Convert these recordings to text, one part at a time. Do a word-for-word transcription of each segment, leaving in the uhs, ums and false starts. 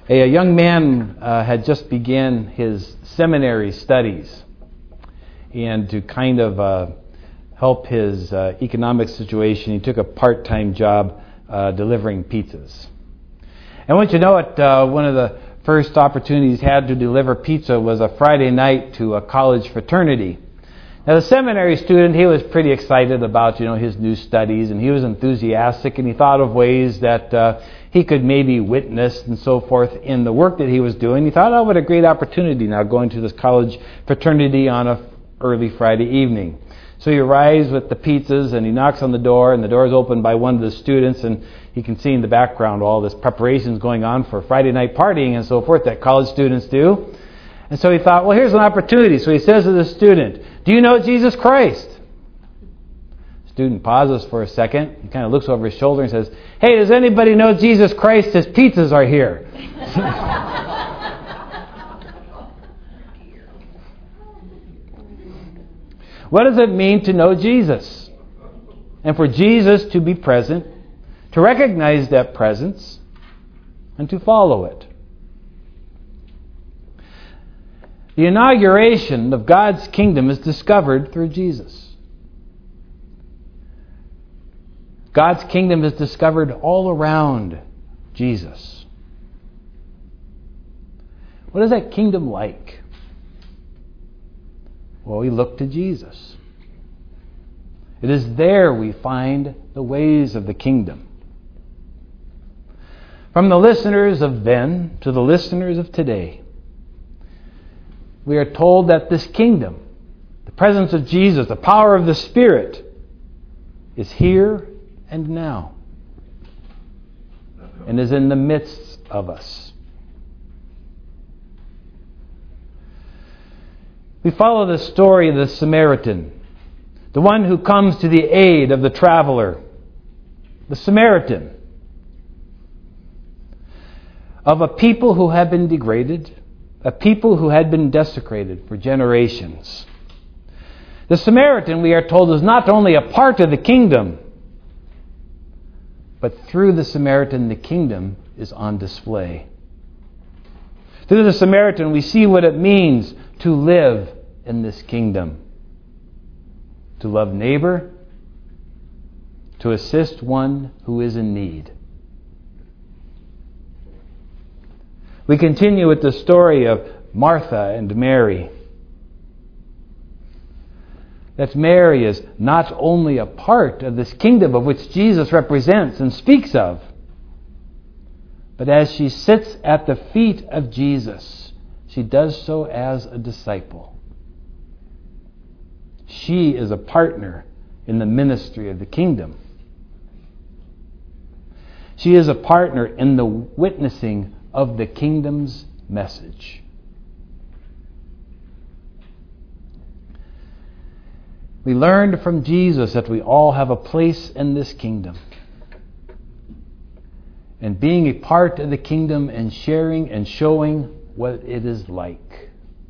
A, a young man uh, had just began his seminary studies, and to kind of uh, help his uh, economic situation, he took a part-time job uh, delivering pizzas. And once you know it, uh, one of the first opportunities he had to deliver pizza was a Friday night to a college fraternity. Now, the seminary student, he was pretty excited about, you know, his new studies, and he was enthusiastic, and he thought of ways that uh, he could maybe witness and so forth in the work that he was doing. He thought, oh, what a great opportunity now going to this college fraternity on a early Friday evening. So he arrives with the pizzas, and he knocks on the door, and the door is opened by one of the students, and he can see in the background all this preparations going on for Friday night partying and so forth that college students do. And so he thought, well, here's an opportunity. So he says to the student, do you know Jesus Christ? The student pauses for a second. He kind of looks over his shoulder and says, hey, does anybody know Jesus Christ? His pizzas are here. What does it mean to know Jesus? And for Jesus to be present, to recognize that presence, and to follow it. The inauguration of God's kingdom is discovered through Jesus. God's kingdom is discovered all around Jesus. What is that kingdom like? Well, we look to Jesus. It is there we find the ways of the kingdom. From the listeners of then to the listeners of today, we are told that this kingdom, the presence of Jesus, the power of the Spirit, is here and now, and is in the midst of us. We follow the story of the Samaritan, the one who comes to the aid of the traveler, the Samaritan, of a people who have been degraded, a people who had been desecrated for generations. The Samaritan, we are told, is not only a part of the kingdom, but through the Samaritan, the kingdom is on display. Through the Samaritan, we see what it means to live in this kingdom. To love neighbor, to assist one who is in need. We continue with the story of Martha and Mary. That Mary is not only a part of this kingdom of which Jesus represents and speaks of, but as she sits at the feet of Jesus, she does so as a disciple. She is a partner in the ministry of the kingdom. She is a partner in the witnessing of the kingdom's message. We learned from Jesus that we all have a place in this kingdom. And being a part of the kingdom and sharing and showing what it is like.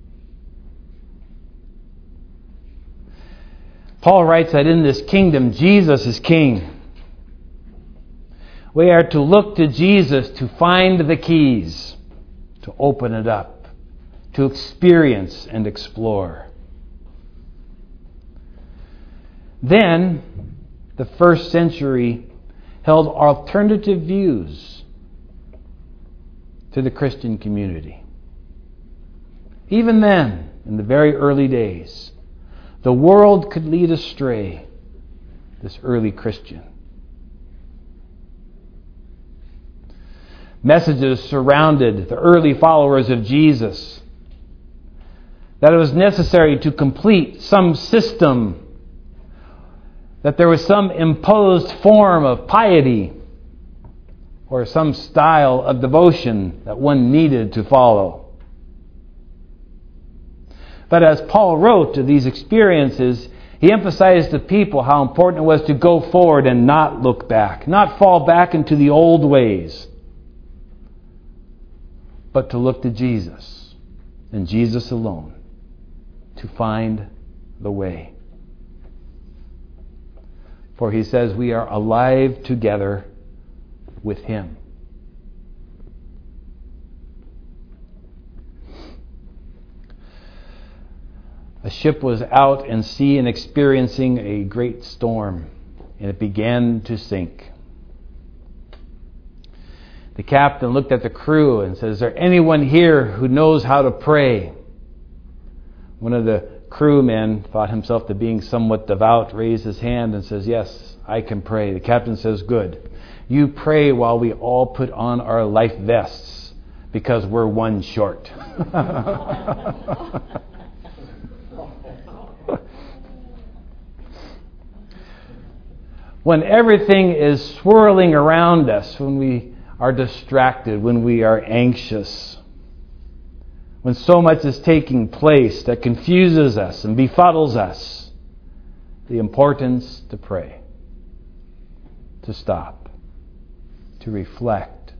Paul writes that in this kingdom, Jesus is king. We are to look to Jesus to find the keys, to open it up, to experience and explore. Then, the first century held alternative views to the Christian community. Even then, in the very early days, the world could lead astray this early Christian. Messages surrounded the early followers of Jesus that it was necessary to complete some system, that there was some imposed form of piety or some style of devotion that one needed to follow. But as Paul wrote to these experiences, he emphasized to people how important it was to go forward and not look back, not fall back into the old ways, but to look to Jesus and Jesus alone to find the way. For he says we are alive together with Him. A ship was out in sea and experiencing a great storm, and it began to sink. The captain looked at the crew and said, "Is there anyone here who knows how to pray?" One of the crewmen, thought himself to being somewhat devout, raised his hand and says, "Yes, I can pray." The captain says, "Good. You pray while we all put on our life vests, because we're one short." When everything is swirling around us, when we are distracted, when we are anxious, when so much is taking place that confuses us and befuddles us, the importance to pray, to stop, to reflect,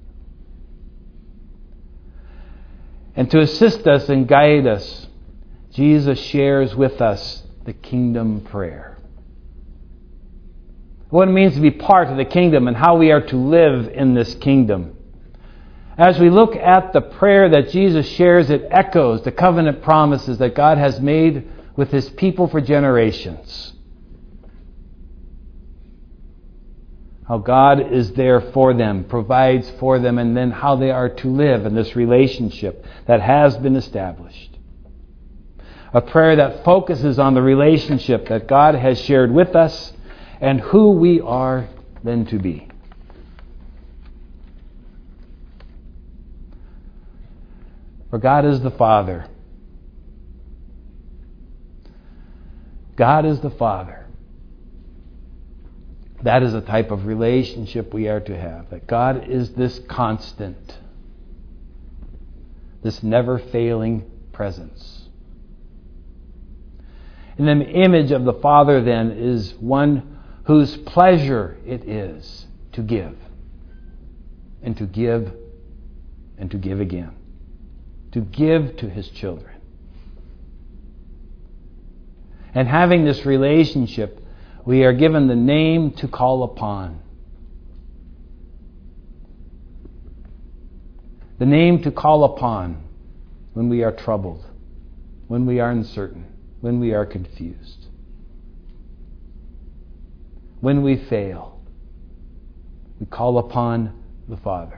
and to assist us and guide us, Jesus shares with us the kingdom prayer. What it means to be part of the kingdom and how we are to live in this kingdom. As we look at the prayer that Jesus shares, it echoes the covenant promises that God has made with His people for generations. How God is there for them, provides for them, and then how they are to live in this relationship that has been established. A prayer that focuses on the relationship that God has shared with us and who we are then to be. For God is the Father. God is the Father. That is a type of relationship we are to have. That God is this constant, this never-failing presence. And then the image of the Father then is one whose pleasure it is to give, and to give, and to give again. To give to His children. And having this relationship, we are given the name to call upon. The name to call upon when we are troubled, when we are uncertain, when we are confused, when we fail. We call upon the Father.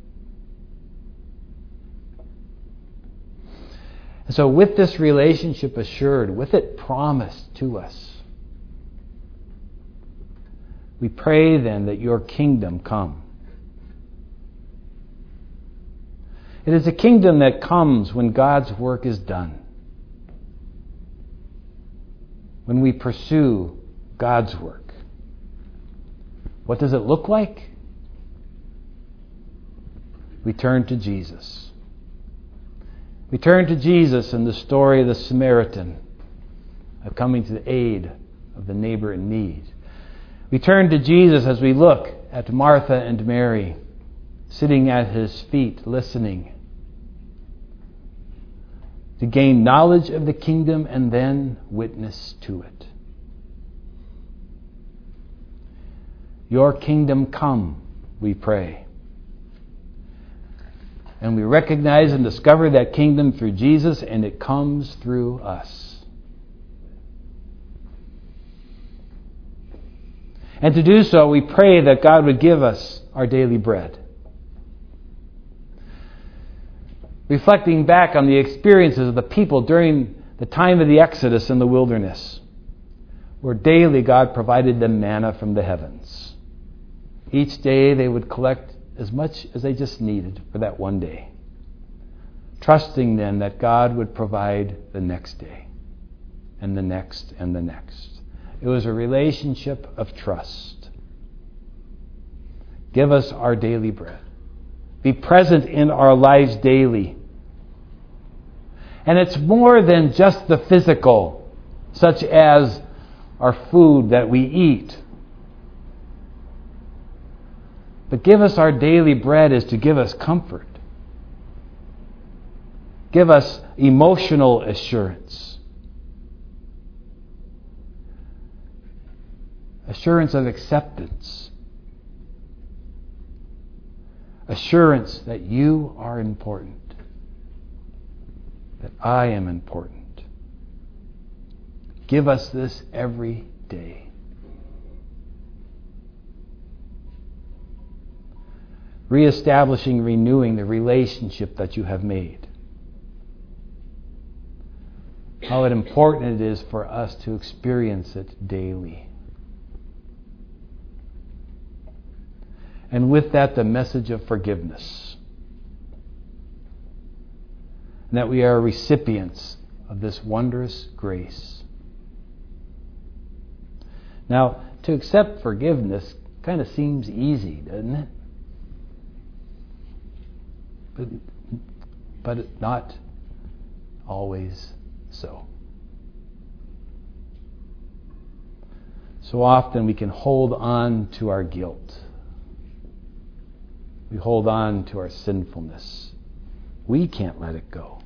And so with this relationship assured, with it promised to us, we pray then that your kingdom come. It is a kingdom that comes when God's work is done. When we pursue God's work. What does it look like? We turn to Jesus. We turn to Jesus in the story of the Samaritan, of coming to the aid of the neighbor in need. We turn to Jesus as we look at Martha and Mary, sitting at His feet, listening, to gain knowledge of the kingdom and then witness to it. Your kingdom come, we pray. And we recognize and discover that kingdom through Jesus, and it comes through us. And to do so, we pray that God would give us our daily bread. Reflecting back on the experiences of the people during the time of the Exodus in the wilderness, where daily God provided them manna from the heavens. Each day they would collect as much as they just needed for that one day, trusting then that God would provide the next day, and the next, and the next. It was a relationship of trust. Give us our daily bread. Be present in our lives daily. And it's more than just the physical, such as our food that we eat. But give us our daily bread is to give us comfort. Give us emotional assurance. Assurance of acceptance. Assurance that you are important. That I am important. Give us this every day. Reestablishing, renewing the relationship that you have made. How important it is for us to experience it daily. And with that, the message of forgiveness. And that we are recipients of this wondrous grace. Now, to accept forgiveness kind of seems easy, doesn't it? But, but not always so. So often we can hold on to our guilt. We hold on to our sinfulness. We can't let it go.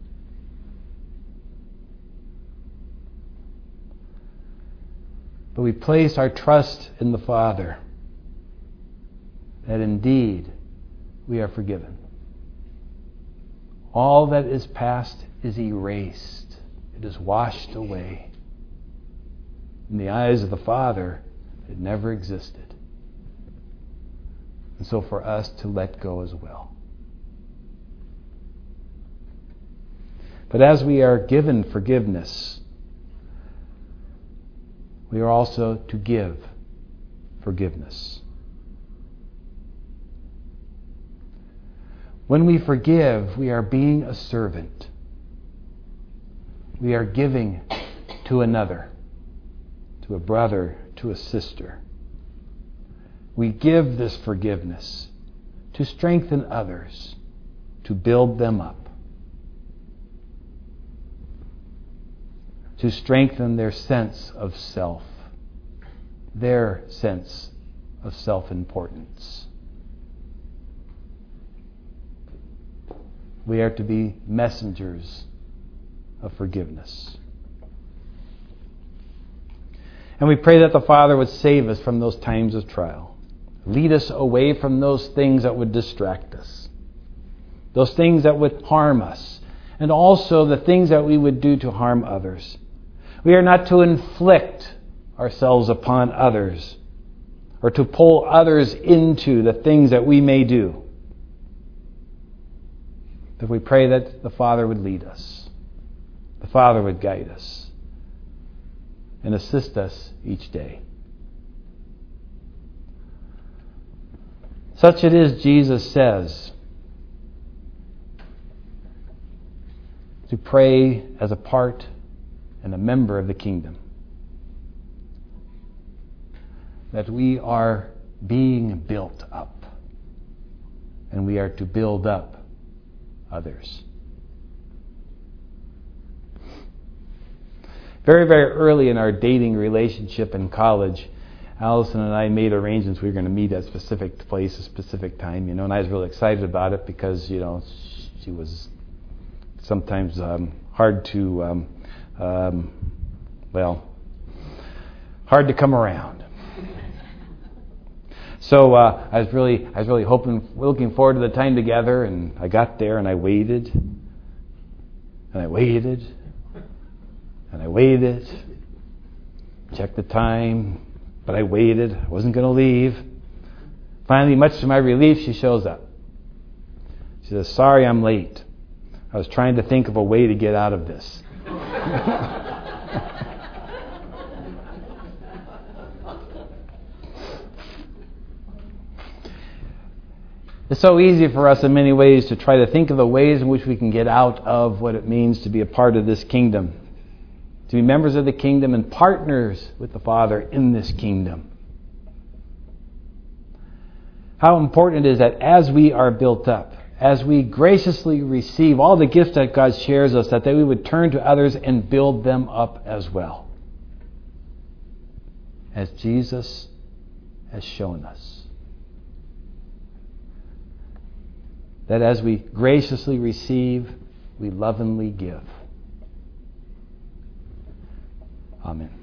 But we place our trust in the Father, that indeed we are forgiven. All that is past is erased. It is washed away. In the eyes of the Father, it never existed. And so for us to let go as well. But as we are given forgiveness, we are also to give forgiveness. When we forgive, we are being a servant. We are giving to another, to a brother, to a sister. We give this forgiveness to strengthen others, to build them up, to strengthen their sense of self, their sense of self-importance. We are to be messengers of forgiveness. And we pray that the Father would save us from those times of trial. Lead us away from those things that would distract us. Those things that would harm us. And also the things that we would do to harm others. We are not to inflict ourselves upon others or to pull others into the things that we may do. But we pray that the Father would lead us. The Father would guide us and assist us each day. Such it is, Jesus says, to pray as a part and a member of the kingdom. That we are being built up, and we are to build up others. Very, very early in our dating relationship in college, Allison and I made arrangements. We were going to meet at a specific place, a specific time, you know, and I was really excited about it because, you know, she was sometimes um, hard to, um, um, well, hard to come around. So uh, I was really, I was really hoping, looking forward to the time together, and I got there and I waited, and I waited, and I waited, checked the time. But I waited. I wasn't going to leave. Finally, much to my relief, she shows up. She says, "Sorry, I'm late. I was trying to think of a way to get out of this." It's so easy for us in many ways to try to think of the ways in which we can get out of what it means to be a part of this kingdom. To be members of the kingdom and partners with the Father in this kingdom. How important it is that as we are built up, as we graciously receive all the gifts that God shares us, that we would turn to others and build them up as well. As Jesus has shown us. That as we graciously receive, we lovingly give. Amen.